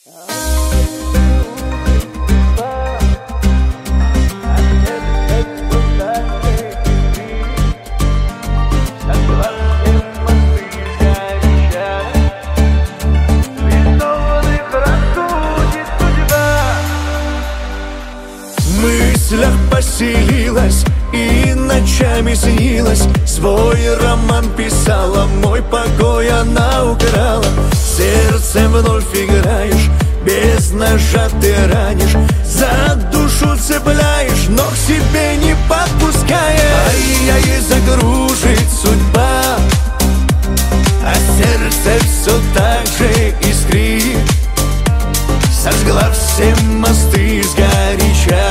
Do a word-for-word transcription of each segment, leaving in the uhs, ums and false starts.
В мыслях поселилась и ночами снилась. Свой роман писала, мой покой она украла. Сердцем вновь играешь, без ножа ты ранишь. За душу цепляешь, но к себе не подпускаешь. Ай-яй, закружит судьба, а сердце все так же искрит. Сожгла все мосты сгоряча,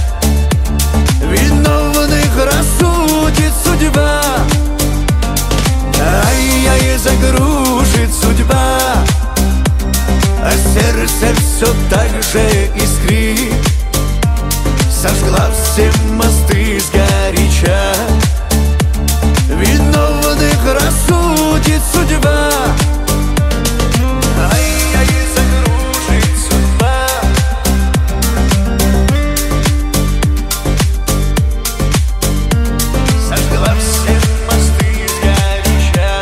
виновных рассудит судьба. Ай-яй, закружит судьба, а сердце все так же искрит. Сожгла все мосты сгоряча, виновных рассудит судьба. Ай-яй, закружит судьба, сожгла все мосты сгоряча.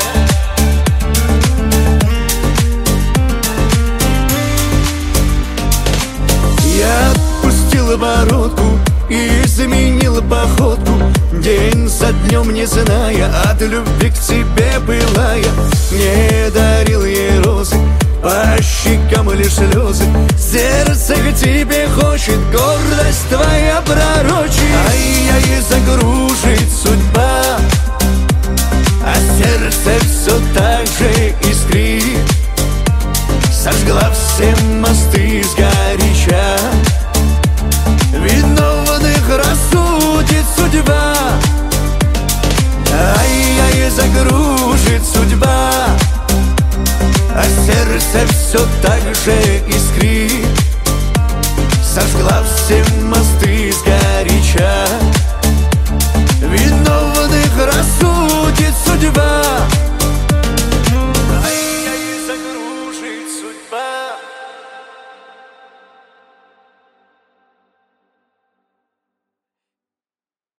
Я отпустил бородку и изменил походку, день за днем не зная, от любви к тебе пылая. Не дарил ей розы, по щекам лишь слезы. Сердце к тебе хочет, гордость твоя пророчит. Ай-яй, загружит судьба, а сердце все так же искрит. Сожгла все мосты сгоряча, виновных рассудит судьба. Ай-яй, загружит судьба, а сердце все так же искрит. Сожгла все мосты сгоряча,